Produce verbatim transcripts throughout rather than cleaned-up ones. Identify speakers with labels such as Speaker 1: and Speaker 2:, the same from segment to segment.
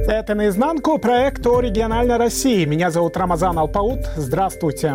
Speaker 1: Это «Наизнанку» проект о региональной России. Меня зовут Рамазан Алпаут. Здравствуйте.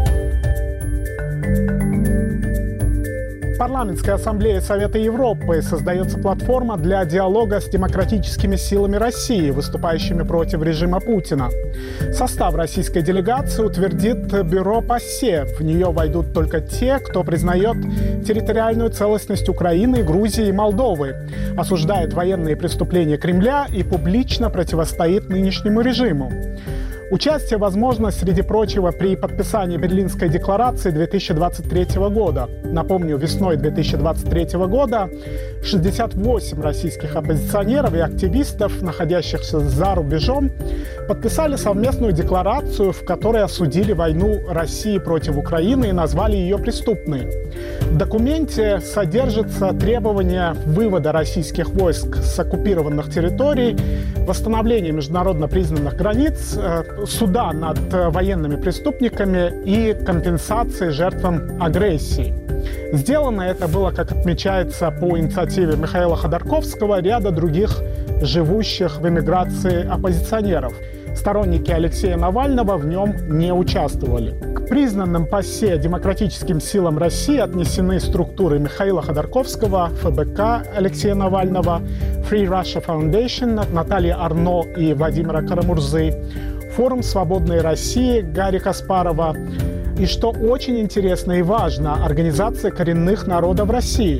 Speaker 1: В Парламентской ассамблее Совета Европы создается платформа для диалога с демократическими силами России, выступающими против режима Путина. Состав российской делегации утвердит бюро ПАСЕ. В нее войдут только те, кто признает территориальную целостность Украины, Грузии и Молдовы, осуждает военные преступления Кремля и публично противостоит нынешнему режиму. Участие возможно, среди прочего, при подписании Берлинской декларации две тысячи двадцать третьего года. Напомню, весной две тысячи двадцать третьего года шестьдесят восемь российских оппозиционеров и активистов, находящихся за рубежом, подписали совместную декларацию, в которой осудили войну России против Украины и назвали ее преступной. В документе содержится требование вывода российских войск с оккупированных территорий, восстановления международно признанных границ, суда над военными преступниками и компенсации жертвам агрессии. Сделано это было, как отмечается, по инициативе Михаила Ходорковского, ряда других живущих в эмиграции оппозиционеров. Сторонники Алексея Навального в нем не участвовали. К признанным ПАСЕ демократическим силам России отнесены структуры Михаила Ходорковского, эф бэ ка Алексея Навального, Free Russia Foundation Натальи Арно и Владимира Карамурзы, Форум Свободной России Гарри Каспарова и, что очень интересно и важно, Организация коренных народов России.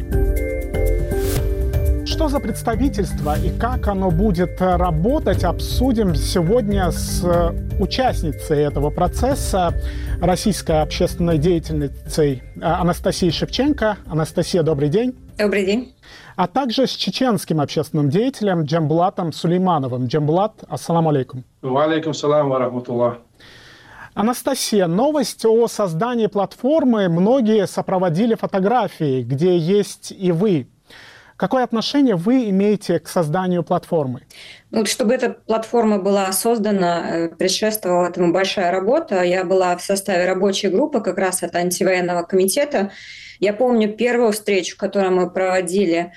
Speaker 1: Что за представительство и как оно будет работать, обсудим сегодня с участницей этого процесса, российской общественной деятельницей Анастасией Шевченко. Анастасия, добрый день.
Speaker 2: Добрый день.
Speaker 1: А также с чеченским общественным деятелем Джамбулатом Сулеймановым. Джамбулат, ассаламу алейкум.
Speaker 3: Ва алейкум салам ва рахматуллах.
Speaker 1: Анастасия, новость о создании платформы многие сопроводили фотографией, где есть и вы. Какое отношение вы имеете к созданию платформы?
Speaker 2: Ну, чтобы эта платформа была создана, предшествовала этому большая работа. Я была в составе рабочей группы как раз от антивоенного комитета. Я помню первую встречу, которую мы проводили,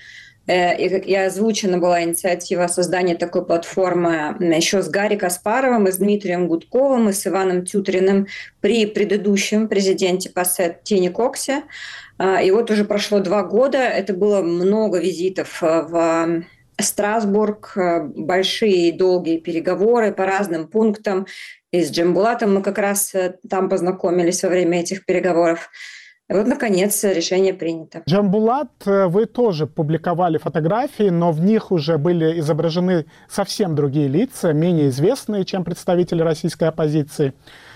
Speaker 2: и озвучена была инициатива создания такой платформы еще с Гарри Каспаровым, и с Дмитрием Гудковым, и с Иваном Тютриным при предыдущем президенте ПАСЕ Тене Коксе. И вот уже прошло два года, это было много визитов в Страсбург, большие и долгие переговоры по разным пунктам. И с Джамбулатом мы как раз там познакомились во время этих переговоров. И вот, наконец, решение принято.
Speaker 1: Джамбулат, вы тоже публиковали фотографии, но в них уже были изображены совсем другие лица, менее известные, чем представители российской оппозиции.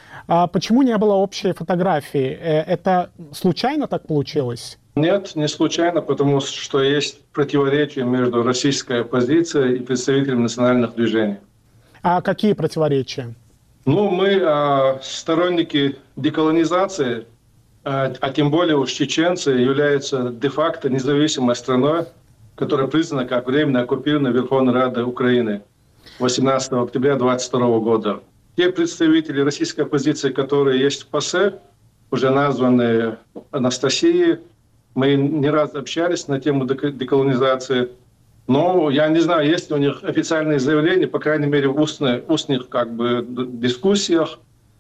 Speaker 1: А почему не было общей фотографии? Это случайно так получилось?
Speaker 3: Нет, не случайно, потому что есть противоречия между российской оппозицией и представителями национальных движений.
Speaker 1: А какие противоречия?
Speaker 3: Ну, мы а, сторонники деколонизации, а, а тем более уж чеченцы являются де-факто независимой страной, которая признана как временно оккупированной Верховной Радой Украины восемнадцатого октября две тысячи двадцать второго года. Те представители российской оппозиции, которые есть в ПАСЕ, уже названы Анастасией, мы не раз общались на тему деколонизации. Но я не знаю, есть ли у них официальные заявления, по крайней мере, в устных, устных как бы, дискуссиях.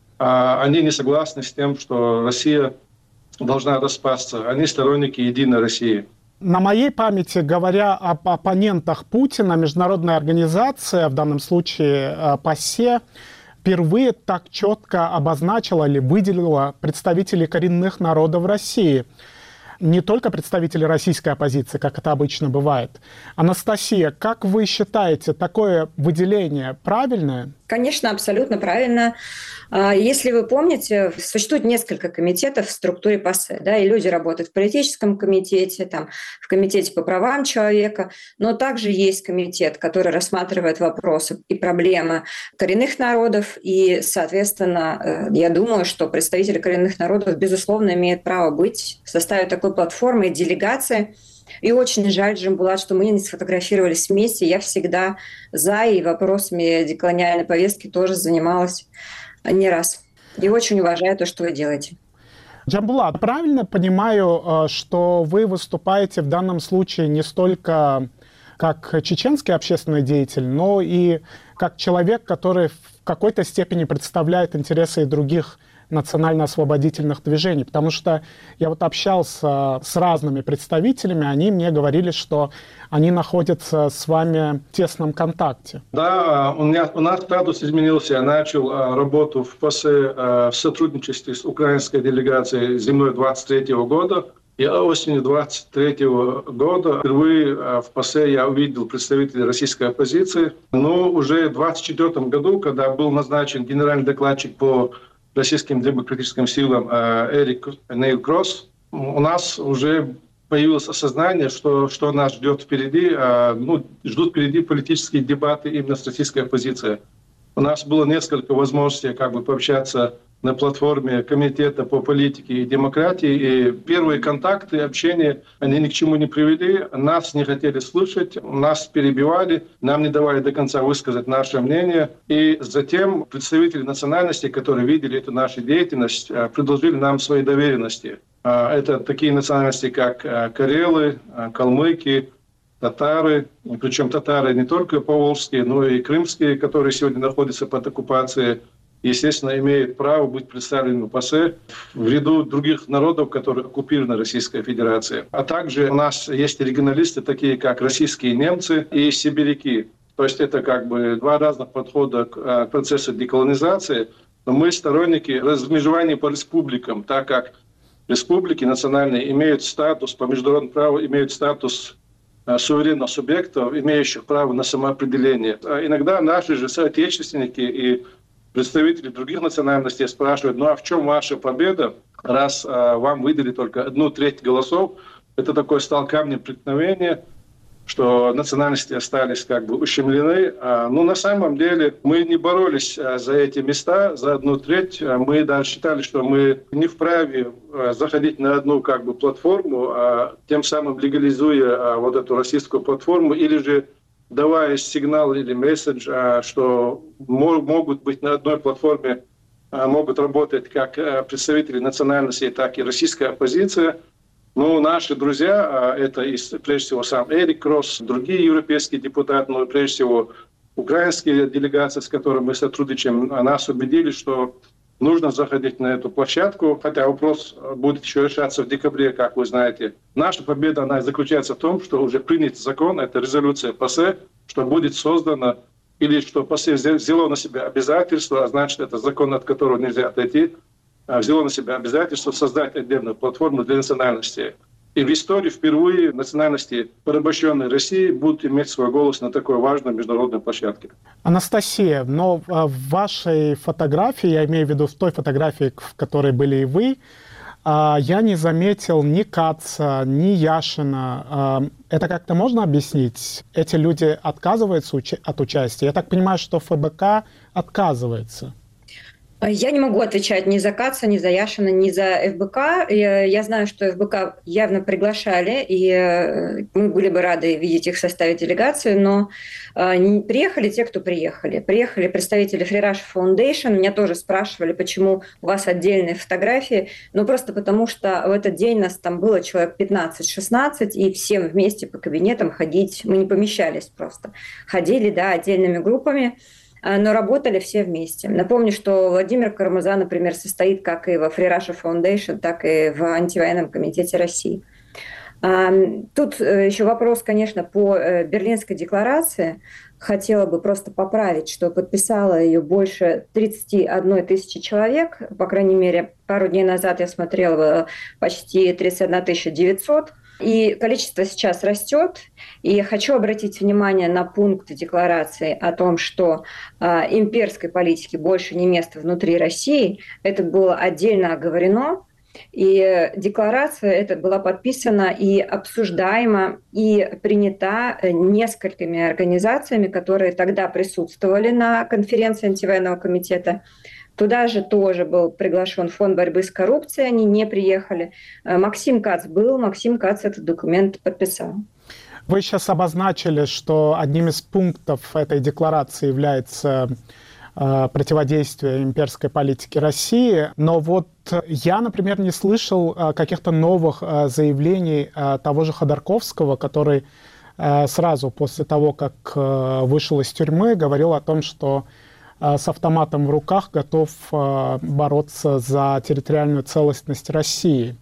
Speaker 3: А они не согласны с тем, что Россия должна распасться. Они сторонники единой России.
Speaker 1: На моей памяти, говоря об оппонентах Путина, международная организация, в данном случае ПАСЕ, впервые так четко обозначила или выделила представителей коренных народов России. Не только представители российской оппозиции, как это обычно бывает. Анастасия, как вы считаете, такое выделение правильное?
Speaker 2: Конечно, абсолютно правильно. Если вы помните, существует несколько комитетов в структуре ПАСЕ, да, и люди работают в политическом комитете, там, в комитете по правам человека, но также есть комитет, который рассматривает вопросы и проблемы коренных народов, и, соответственно, я думаю, что представители коренных народов, безусловно, имеют право быть в составе такой платформы и делегации. И очень жаль, Джамбулат, что мы не сфотографировались вместе. Я всегда за, и вопросами деколониальной повестки тоже занималась не раз. И очень уважаю то, что вы делаете.
Speaker 1: Джамбулат, правильно понимаю, что вы выступаете в данном случае не столько как чеченский общественный деятель, но и как человек, который в какой-то степени представляет интересы и других национально-освободительных движений, потому что я вот общался с разными представителями, они мне говорили, что они находятся с вами в тесном контакте.
Speaker 3: Да, у, меня, у нас статус изменился. Я начал а, работу в ПАСЕ а, в сотрудничестве с украинской делегацией зимой двадцать третьего года. И осенью двадцать третьего года впервые а, в ПАСЕ я увидел представителей российской оппозиции. Но уже в двадцать четвёртом году, когда был назначен генеральный докладчик по российским демократическим силам Эрик Нейл Кросс, у нас уже появилось осознание, что, что нас ждет впереди. Ну, ждут впереди политические дебаты именно с российской оппозицией. У нас было несколько возможностей как бы пообщаться на платформе Комитета по политике и демократии. И первые контакты, общение, они ни к чему не привели. Нас не хотели слышать, нас перебивали, нам не давали до конца высказать наше мнение. И затем представители национальностей, которые видели эту нашу деятельность, предложили нам свои доверенности. Это такие национальности, как карелы, калмыки, татары, причем татары не только поволжские, но и крымские, которые сегодня находятся под оккупацией, естественно, имеют право быть представлены в ПАСЕ в ряду других народов, которые оккупированы Российской Федерацией. А также у нас есть регионалисты, такие как российские немцы и сибиряки. То есть это как бы два разных подхода к процессу деколонизации. Но мы сторонники размежевания по республикам, так как республики национальные имеют статус, по международному праву имеют статус суверенных субъектов, имеющих право на самоопределение. А иногда наши же соотечественники и представители других национальностей спрашивают, ну а в чем ваша победа, раз а, вам выдали только одну треть голосов? Это такой стал камнем преткновения, что национальности остались как бы ущемлены. А, ну на самом деле мы не боролись а, за эти места, за одну треть. А мы даже считали, что мы не вправе а, заходить на одну как бы платформу, а, тем самым легализуя а, вот эту российскую платформу, или же давая сигнал или месседж, что могут быть на одной платформе, могут работать как представители национальностей, так и российская оппозиция. Но наши друзья, это прежде всего сам Эрик Кросс, другие европейские депутаты, но прежде всего украинские делегации, с которыми мы сотрудничаем, нас убедили, что нужно заходить на эту площадку, хотя вопрос будет еще решаться в декабре, как вы знаете. Наша победа, она заключается в том, что уже принят закон, это резолюция ПАСЕ, что будет создано, или что ПАСЕ взяло на себя обязательство, а значит, это закон, от которого нельзя отойти, взяло на себя обязательство создать отдельную платформу для национальностей. И в истории впервые национальности, порабощенной России, будут иметь свой голос на такой важной международной площадке.
Speaker 1: Анастасия, но в вашей фотографии, я имею в виду в той фотографии, в которой были и вы, я не заметил ни Каца, ни Яшина. Это как-то можно объяснить? Эти люди отказываются от участия? Я так понимаю, что ФБК отказывается.
Speaker 2: Я не могу отвечать ни за Каца, ни за Яшина, ни за ФБК. Я знаю, что ФБК явно приглашали, и мы были бы рады видеть их в составе делегации, но приехали те, кто приехали. Приехали представители Free Russia Foundation. Меня тоже спрашивали, почему у вас отдельные фотографии. Ну, просто потому что в этот день нас там было человек пятнадцать-шестнадцать, и всем вместе по кабинетам ходить мы не помещались просто. Ходили, да, отдельными группами, но работали все вместе. Напомню, что Владимир Карамурза, например, состоит как и во Free Russia Foundation, так и в антивоенном комитете России. Тут еще вопрос, конечно, по Берлинской декларации. Хотела бы просто поправить, что подписало ее больше тридцати одной тысячи человек. По крайней мере, пару дней назад я смотрела, почти тридцать одна тысяча девятьсот. И количество сейчас растет. И я хочу обратить внимание на пункт декларации о том, что э, имперской политике больше не место внутри России. Это было отдельно оговорено. И декларация эта была подписана и обсуждаема, и принята несколькими организациями, которые тогда присутствовали на конференции антивоенного комитета. Туда же тоже был приглашен фонд борьбы с коррупцией, они не приехали. Максим Кац был, Максим Кац этот документ подписал.
Speaker 1: Вы сейчас обозначили, что одним из пунктов этой декларации является э, противодействие имперской политике России, но вот я, например, не слышал э, каких-то новых э, заявлений э, того же Ходорковского, который сразу после того, как вышел из тюрьмы, говорил о том, что с автоматом в руках готов бороться за территориальную целостность России.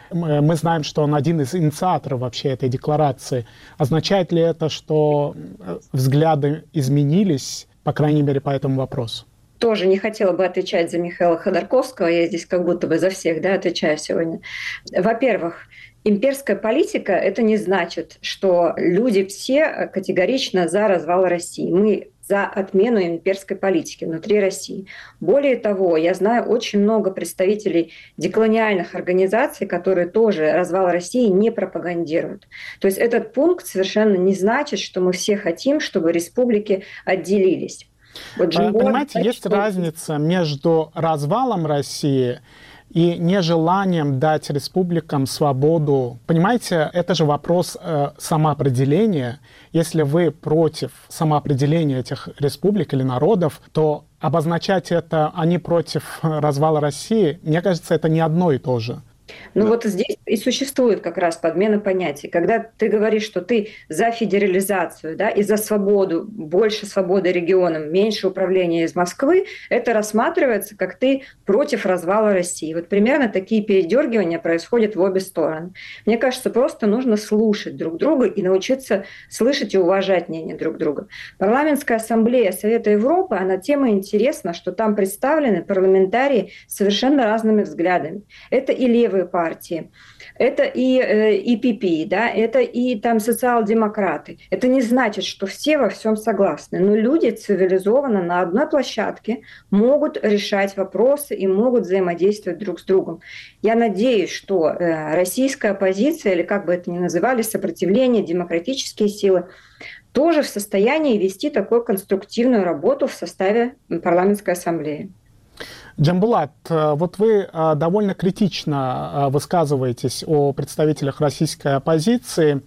Speaker 1: Мы знаем, что он один из инициаторов вообще этой декларации. Означает ли это, что взгляды изменились, по крайней мере, по этому вопросу?
Speaker 2: Тоже не хотела бы отвечать за Михаила Ходорковского, я здесь как будто бы за всех, да, отвечаю сегодня. Во-первых, имперская политика – это не значит, что люди все категорично за развал России. Мы за отмену имперской политики внутри России. Более того, я знаю очень много представителей деколониальных организаций, которые тоже развал России не пропагандируют. То есть этот пункт совершенно не значит, что мы все хотим, чтобы республики отделились.
Speaker 1: Вот Джимбо, понимаете, есть что... разница между развалом России и нежеланием дать республикам свободу. Понимаете, это же вопрос э, самоопределения. Если вы против самоопределения этих республик или народов, то обозначать это они против развала России, мне кажется, это не одно и то же.
Speaker 2: Ну да. Вот здесь и существует как раз подмена понятий. Когда ты говоришь, что ты за федерализацию, да, и за свободу, больше свободы регионам, меньше управления из Москвы, это рассматривается как ты против развала России. Вот примерно такие передергивания происходят в обе стороны. Мне кажется, просто нужно слушать друг друга и научиться слышать и уважать мнение друг друга. Парламентская ассамблея Совета Европы, она тема интересна, что там представлены парламентарии с совершенно разными взглядами. Это и левые партии, это и э, и пи пи, да, это и там социал-демократы. Это не значит, что все во всем согласны, но люди цивилизованно на одной площадке могут решать вопросы и могут взаимодействовать друг с другом. Я надеюсь, что э, российская оппозиция, или как бы это ни называли, сопротивление, демократические силы, тоже в состоянии вести такую конструктивную работу в составе парламентской ассамблеи.
Speaker 1: Джамбулат, вот вы довольно критично высказываетесь о представителях российской оппозиции.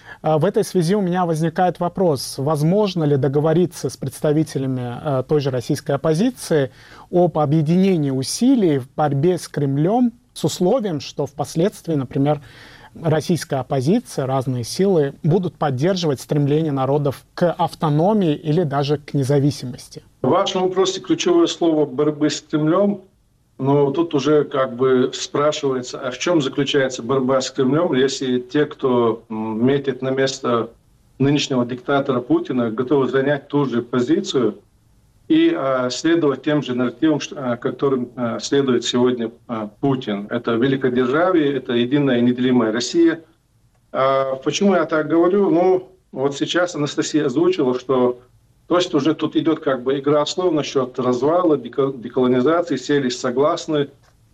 Speaker 1: В этой связи у меня возникает вопрос, возможно ли договориться с представителями той же российской оппозиции об объединении усилий в борьбе с Кремлем с условием, что впоследствии, например, российская оппозиция, разные силы будут поддерживать стремление народов к автономии или даже к независимости?
Speaker 3: В вашем вопросе ключевое слово «борьбы с Кремлем», но тут уже как бы спрашивается, а в чем заключается борьба с Кремлем, если те, кто метит на место нынешнего диктатора Путина, готовы занять ту же позицию и а, следовать тем же нарративам, а, которым а, следует сегодня а, Путин. Это великодержавие, это единая и неделимая Россия. А, почему я так говорю? Ну, вот сейчас Анастасия озвучила, что то есть уже тут идет как бы игра слов насчет развала, деколонизации, сели согласны.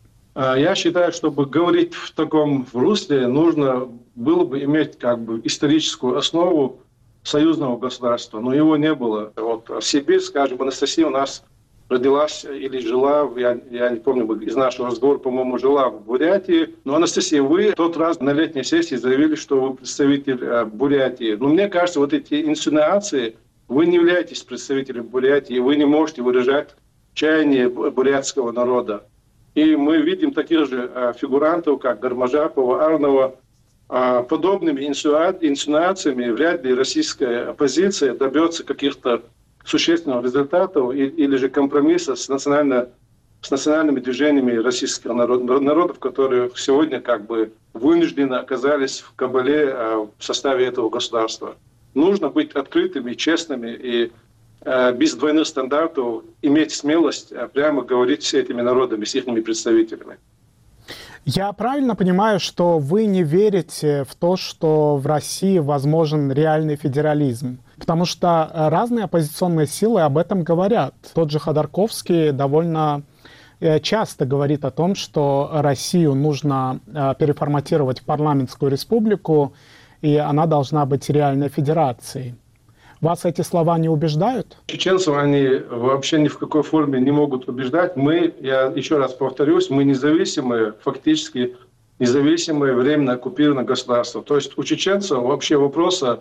Speaker 3: А, я считаю, чтобы говорить в таком русле, нужно было бы иметь как бы историческую основу союзного государства, но его не было. Вот в Сибирь, скажем, Анастасия у нас родилась или жила, я, я не помню, из нашего разговора, по-моему, жила в Бурятии. Но, Анастасия, вы в тот раз на летней сессии заявили, что вы представитель э, Бурятии. Но мне кажется, вот эти инсинуации, вы не являетесь представителем Бурятии, вы не можете выражать чаяние бурятского народа. И мы видим таких же э, фигурантов, как Гармажапова, Арнова. Подобными инсинуациями вряд ли российская оппозиция добьется каких-то существенных результатов или же компромисса с, национально, с национальными движениями российских народов, которые сегодня как бы вынуждены оказались в кабале в составе этого государства. Нужно быть открытыми, честными и без двойных стандартов иметь смелость прямо говорить с этими народами, с их представителями.
Speaker 1: Я правильно понимаю, что вы не верите в то, что в России возможен реальный федерализм? Потому что разные оппозиционные силы об этом говорят. Тот же Ходорковский довольно часто говорит о том, что Россию нужно переформатировать в парламентскую республику, и она должна быть реальной федерацией. Вас эти слова не убеждают?
Speaker 3: Чеченцев они вообще ни в какой форме не могут убеждать. Мы, я еще раз повторюсь, мы независимые, фактически независимые, временно оккупированное государство. То есть у чеченцев вообще вопроса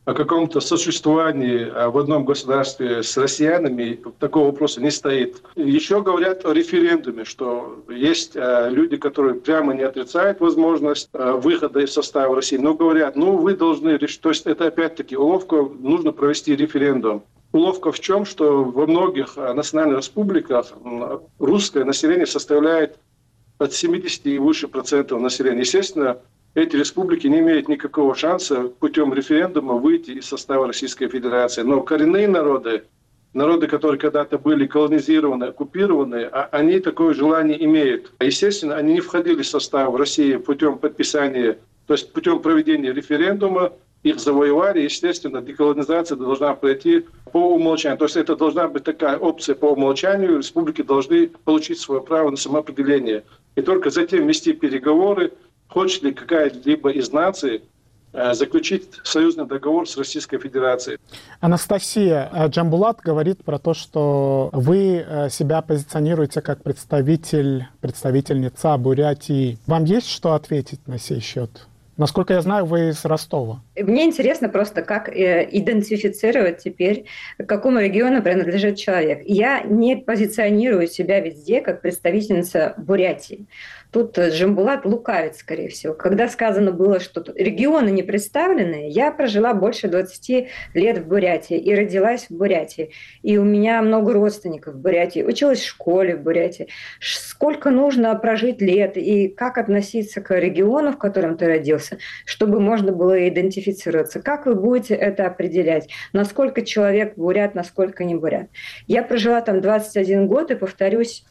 Speaker 3: о каком-то сосуществовании в одном государстве с россиянами, такого вопроса не стоит. Еще говорят о референдуме, что есть люди, которые прямо не отрицают возможность выхода из состава России, но говорят, ну вы должны решить, то есть это опять-таки уловка, нужно провести референдум. Уловка в чем, что во многих национальных республиках русское население составляет от семидесяти и выше процентов населения. Естественно, эти республики не имеют никакого шанса путем референдума выйти из состава Российской Федерации. Но коренные народы, народы, которые когда-то были колонизированы, оккупированы, они такое желание имеют. Естественно, они не входили в состав России путем подписания, то есть путем проведения референдума, их завоевали. Естественно, деколонизация должна пройти по умолчанию. То есть это должна быть такая опция по умолчанию. Республики должны получить свое право на самоопределение. И только затем вести переговоры, хочет ли какая-либо из наций заключить союзный договор с Российской Федерацией.
Speaker 1: Анастасия, Джамбулат говорит про то, что вы себя позиционируете как представитель, представительница Бурятии. Вам есть что ответить на сей счет? Насколько я знаю, вы из Ростова.
Speaker 2: Мне интересно просто, как идентифицировать теперь, к какому региону принадлежит человек. Я не позиционирую себя везде как представительница Бурятии. Тут Джамбулат лукавит, скорее всего. Когда сказано было, что регионы не представлены, я прожила больше двадцати лет в Бурятии и родилась в Бурятии. И у меня много родственников в Бурятии. Училась в школе в Бурятии. Сколько нужно прожить лет и как относиться к региону, в котором ты родился, чтобы можно было идентифицироваться. Как вы будете это определять? Насколько человек бурят, насколько не бурят? Я прожила там двадцать один год и, повторюсь,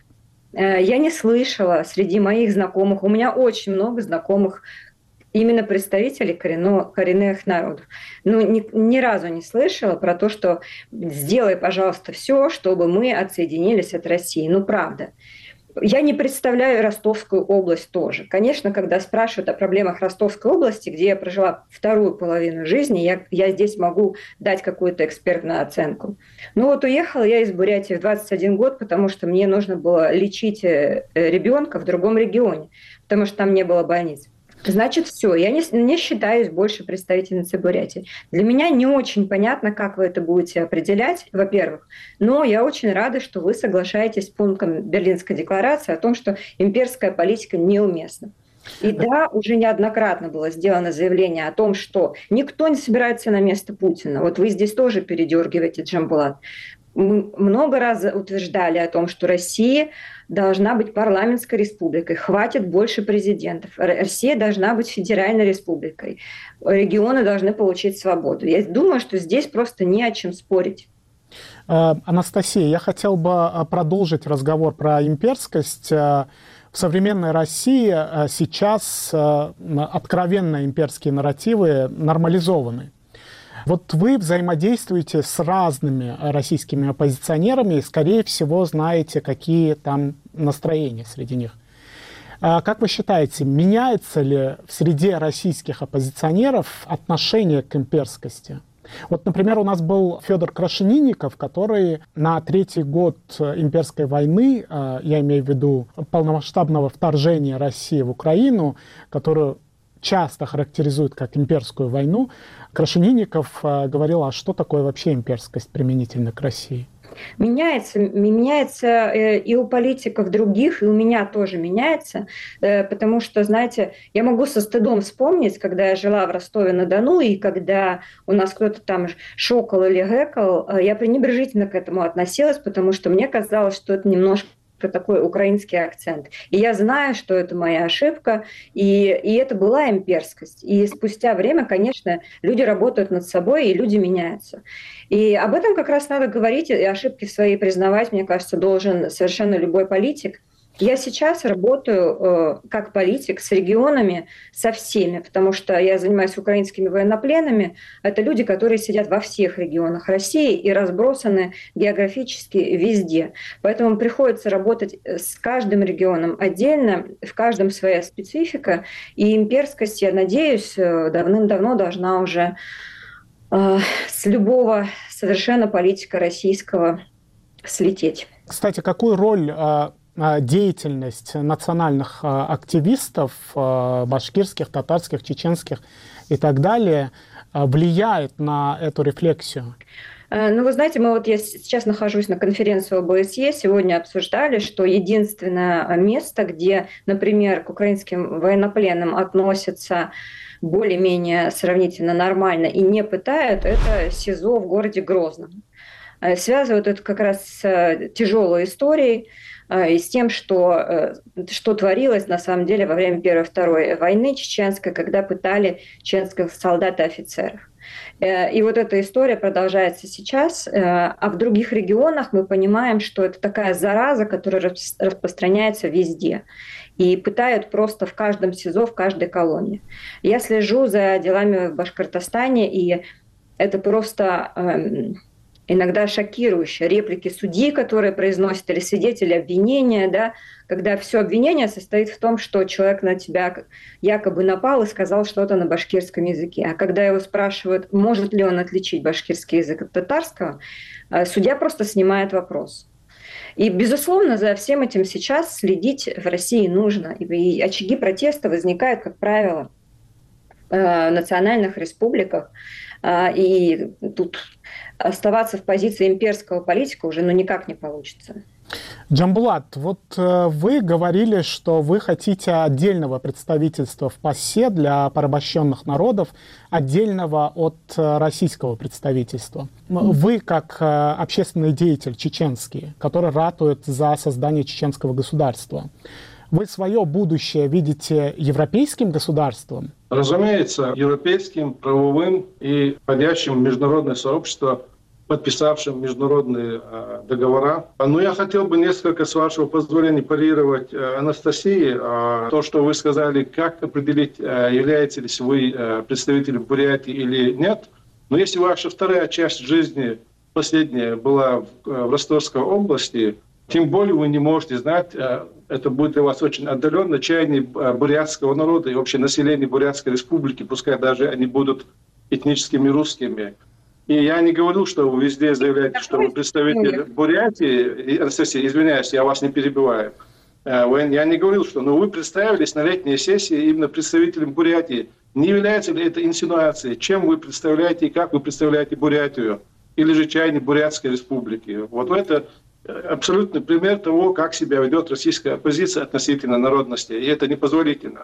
Speaker 2: я не слышала среди моих знакомых, у меня очень много знакомых именно представителей коренно, коренных народов. Но ни, ни разу не слышала про то, что сделай, пожалуйста, все, чтобы мы отсоединились от России. Ну, правда. Я не представляю Ростовскую область тоже. Конечно, когда спрашивают о проблемах Ростовской области, где я прожила вторую половину жизни, я, я здесь могу дать какую-то экспертную оценку. Ну вот уехала я из Бурятии в двадцать один год, потому что мне нужно было лечить ребенка в другом регионе, потому что там не было больниц. Значит, все, я не, не считаюсь больше представительницей Бурятии. Для меня не очень понятно, как вы это будете определять, во-первых, но я очень рада, что вы соглашаетесь с пунктом Берлинской декларации о том, что имперская политика неуместна. И да, уже неоднократно было сделано заявление о том, что никто не собирается на место Путина. Вот вы здесь тоже передергиваете, Джамбулат. Мы много раз утверждали о том, что Россия должна быть парламентской республикой, хватит больше президентов. Россия должна быть федеральной республикой. Регионы должны получить свободу. Я думаю, что здесь просто не о чем спорить.
Speaker 1: Анастасия, я хотел бы продолжить разговор про имперскость. В современной России сейчас откровенно имперские нарративы нормализованы. Вот вы взаимодействуете с разными российскими оппозиционерами и, скорее всего, знаете, какие там настроения среди них. Как вы считаете, меняется ли в среде российских оппозиционеров отношение к имперскости? Вот, например, у нас был Федор Крашенинников, который на третий год имперской войны, я имею в виду полномасштабного вторжения России в Украину, которую часто характеризуют как имперскую войну, Крашенинников говорил, а что такое вообще имперскость применительно к России?
Speaker 2: Меняется, меняется и у политиков других, и у меня тоже меняется, потому что, знаете, я могу со стыдом вспомнить, когда я жила в Ростове-на-Дону, и когда у нас кто-то там шокал или гэкал, я пренебрежительно к этому относилась, потому что мне казалось, что это немножко такой украинский акцент. И я знаю, что это моя ошибка, и, и это была имперскость. И спустя время, конечно, люди работают над собой, и люди меняются. И об этом как раз надо говорить, и ошибки свои признавать, мне кажется, должен совершенно любой политик. Я сейчас работаю э, как политик с регионами, со всеми, потому что я занимаюсь украинскими военнопленными. Это люди, которые сидят во всех регионах России и разбросаны географически везде. Поэтому приходится работать с каждым регионом отдельно, в каждом своя специфика. И имперскость, я надеюсь, давным-давно должна уже э, с любого совершенно политика российского слететь.
Speaker 1: Кстати, какую роль деятельность национальных активистов, башкирских, татарских, чеченских и так далее, влияет на эту рефлексию?
Speaker 2: Ну, вы знаете, мы вот я сейчас нахожусь на конференции о бэ эс е, сегодня обсуждали, что единственное место, где, например, к украинским военнопленным относятся более-менее сравнительно нормально и не пытают, это СИЗО в городе Грозном. Связывают это как раз с тяжелой историей и с тем, что, что творилось на самом деле во время Первой и Второй войны чеченской, когда пытали чеченских солдат и офицеров. И вот эта история продолжается сейчас, а в других регионах мы понимаем, что это такая зараза, которая распространяется везде. И пытают просто в каждом СИЗО, в каждой колонии. Я слежу за делами в Башкортостане, и это просто э, иногда шокирующе. Реплики судьи, которые произносят, или свидетели обвинения, да, когда все обвинение состоит в том, что человек на тебя якобы напал и сказал что-то на башкирском языке. А когда его спрашивают, может ли он отличить башкирский язык от татарского, судья просто снимает вопрос. И, безусловно, за всем этим сейчас следить в России нужно. И очаги протеста возникают, как правило, в национальных республиках. И тут оставаться в позиции имперского политика уже ну, никак не получится.
Speaker 1: Джамбулат, вот вы говорили, что вы хотите отдельного представительства в ПАСЕ для порабощенных народов, отдельного от российского представительства. Вы, как общественный деятель чеченский, который ратует за создание чеченского государства, вы свое будущее видите европейским государством?
Speaker 3: Разумеется, европейским, правовым и входящим в международное сообщество, подписавшим международные э, договора. Но я хотел бы несколько, с вашего позволения, парировать э, Анастасии. Э, то, что вы сказали, как определить, э, являетесь вы э, представителем Бурятии или нет. Но если ваша вторая часть жизни, последняя, была в, э, в Ростовской области, тем более вы не можете знать, э, это будет для вас очень отдаленно, чаяние э, бурятского народа и вообще населения Бурятской республики, пускай даже они будут этническими русскими. И я не говорю, что вы везде заявляете, что вы представитель Бурятии. Анастасия, извиняюсь, я вас не перебиваю. Я не говорил, что... Но вы представились на летней сессии именно представителем Бурятии. Не является ли это инсинуацией? Чем вы представляете и как вы представляете Бурятию? Или же чаяние Бурятской республики? Вот это абсолютный пример того, как себя ведет российская оппозиция относительно народности. И это непозволительно.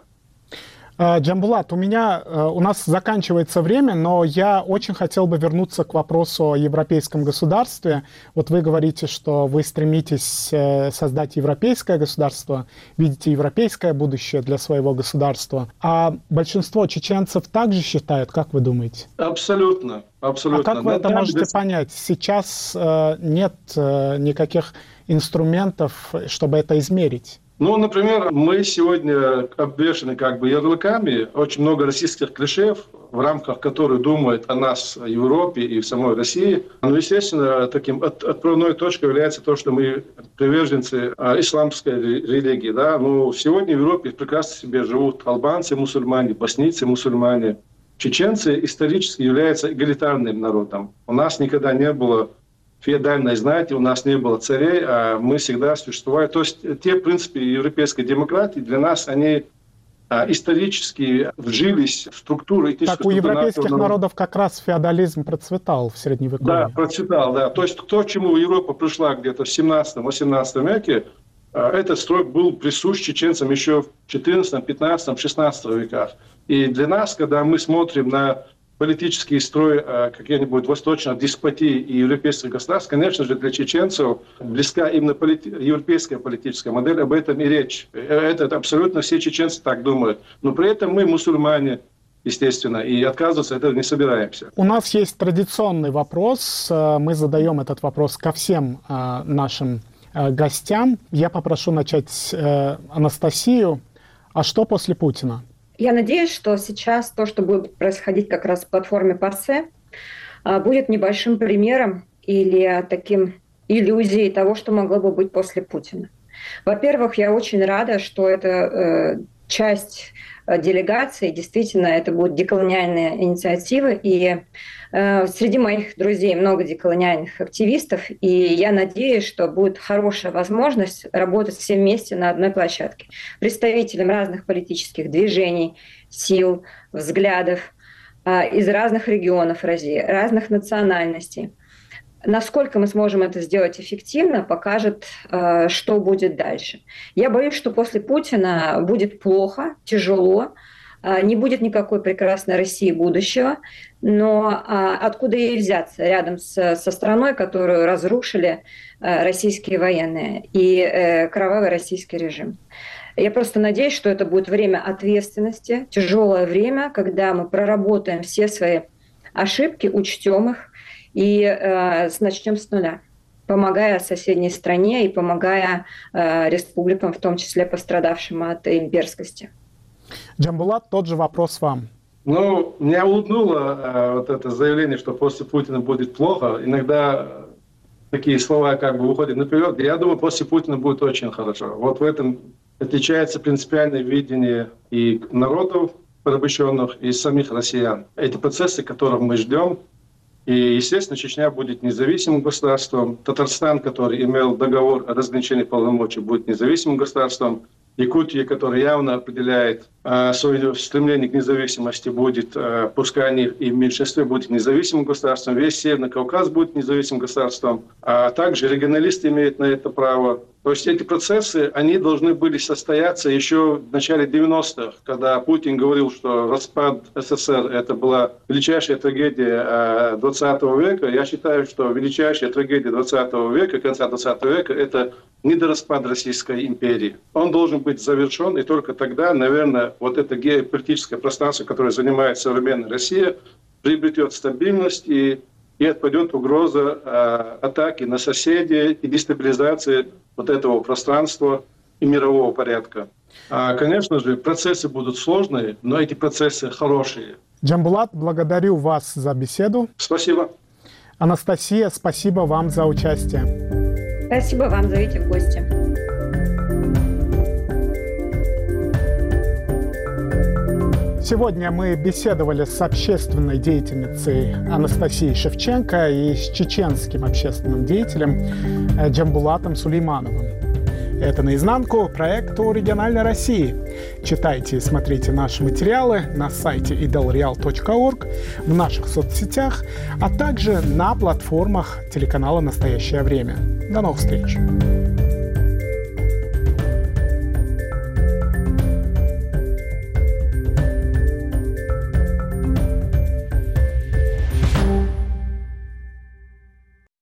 Speaker 1: Джамбулат, у меня, у нас заканчивается время, но я очень хотел бы вернуться к вопросу о европейском государстве. Вот вы говорите, что вы стремитесь создать европейское государство, видите европейское будущее для своего государства. А большинство чеченцев также считают, как вы думаете?
Speaker 3: Абсолютно, абсолютно.
Speaker 1: А как вы это можете понять? Сейчас нет никаких инструментов, чтобы это измерить.
Speaker 3: Ну, например, мы сегодня обвешаны как бы ярлыками, очень много российских клише, в рамках которых думают о нас в Европе и в самой России. Но, естественно, таким отправной точкой является то, что мы приверженцы исламской религии. Да? Но сегодня в Европе прекрасно себе живут албанцы-мусульмане, боснийцы-мусульмане. Чеченцы исторически являются эгалитарным народом. У нас никогда не было феодальной знати, у нас не было царей, а мы всегда существовали. То есть те принципы европейской демократии для нас, они а, исторически вжились в структуру этнической.
Speaker 1: Так у европейских народов. народов как раз феодализм процветал в Средневековье.
Speaker 3: Да, процветал, да. То есть то, к чему Европа пришла где-то в семнадцатом-восемнадцатом веке, а, этот строй был присущ чеченцам еще в четырнадцатом, пятнадцатом, шестнадцатом веках. И для нас, когда мы смотрим на политический строй каких-нибудь восточных деспотий и европейских государств, конечно же, для чеченцев близка именно полит... европейская политическая модель, об этом и речь. Это абсолютно все чеченцы так думают. Но при этом мы мусульмане, естественно, и отказываться от этого не собираемся.
Speaker 1: У нас есть традиционный вопрос. Мы задаем этот вопрос ко всем нашим гостям. Я попрошу начать Анастасию. А что после Путина?
Speaker 2: Я надеюсь, что сейчас то, что будет происходить как раз в платформе ПАСЕ, будет небольшим примером или таким иллюзией того, что могло бы быть после Путина. Во-первых, я очень рада, что это часть делегации, действительно, это будут деколониальные инициативы, и э, среди моих друзей много деколониальных активистов, и я надеюсь, что будет хорошая возможность работать все вместе на одной площадке. Представителям разных политических движений, сил, взглядов, из разных регионов России, разных национальностей. Насколько мы сможем это сделать эффективно, покажет, что будет дальше. Я боюсь, что после Путина будет плохо, тяжело, не будет никакой прекрасной России будущего, но откуда ей взяться рядом с, со страной, которую разрушили российские военные и кровавый российский режим. Я просто надеюсь, что это будет время ответственности, тяжелое время, когда мы проработаем все свои ошибки, учтем их и э, начнем с нуля, помогая соседней стране и помогая э, республикам, в том числе пострадавшим от имперскости.
Speaker 1: Джамбулат, тот же вопрос вам.
Speaker 3: Ну, меня улыбнуло э, вот это заявление, что после Путина будет плохо. Иногда такие слова как бы выходят наперед. Я думаю, после Путина будет очень хорошо. Вот в этом отличается принципиальное видение и народов порабощенных, и самих россиян. Эти процессы, которых мы ждем, и, естественно, Чечня будет независимым государством. Татарстан, который имел договор о разграничении полномочий, будет независимым государством. Якутия, которая явно определяет э, свое стремление к независимости, будет, э, пускай они и в меньшинстве, будет независимым государством. Весь Северный Кавказ будет независимым государством. А также регионалисты имеют на это право. То есть эти процессы, они должны были состояться еще в начале девяностых, когда Путин говорил, что распад СССР – это была величайшая трагедия двадцатого века. Я считаю, что величайшая трагедия двадцатого века, конца двадцатого века – это недораспад Российской империи. Он должен быть завершен, и только тогда, наверное, вот это геополитическое пространство, которое занимает современная Россия, приобретет стабильность и, и отпадет угроза э, атаки на соседей и дестабилизации вот этого пространства и мирового порядка. А, конечно же, процессы будут сложные, но эти процессы хорошие.
Speaker 1: Джамбулат, благодарю вас за беседу.
Speaker 3: Спасибо.
Speaker 1: Анастасия, спасибо вам за участие.
Speaker 2: Спасибо вам, зовите в гости.
Speaker 1: Сегодня мы беседовали с общественной деятельницей Анастасией Шевченко и с чеченским общественным деятелем Джамбулатом Сулеймановым. Это «Наизнанку» проекту «Региональной России». Читайте и смотрите наши материалы на сайте идалреал точка орг, в наших соцсетях, а также на платформах телеканала «Настоящее время». До новых встреч!